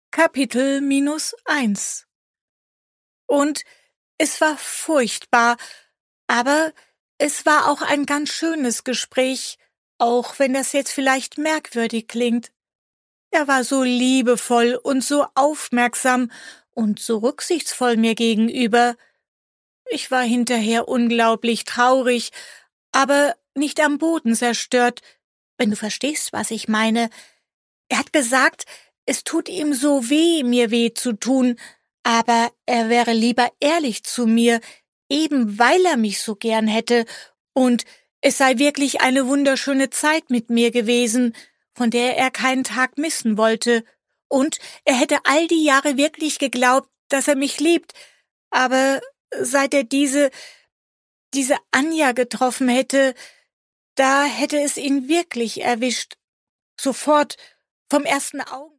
Kapitel -1. Und es war furchtbar, aber es war auch ein ganz schönes Gespräch, auch wenn das jetzt vielleicht merkwürdig klingt. Er war so liebevoll und so aufmerksam und so rücksichtsvoll mir gegenüber. Ich war hinterher unglaublich traurig, aber nicht am Boden zerstört, wenn du verstehst, was ich meine. Er hat gesagt, es tut ihm so weh, mir weh zu tun, aber er wäre lieber ehrlich zu mir, eben weil er mich so gern hätte, und es sei wirklich eine wunderschöne Zeit mit mir gewesen, von der er keinen Tag missen wollte, und er hätte all die Jahre wirklich geglaubt, dass er mich liebt, aber seit er diese Anja getroffen hätte, da hätte es ihn wirklich erwischt, sofort, vom ersten Augenblick.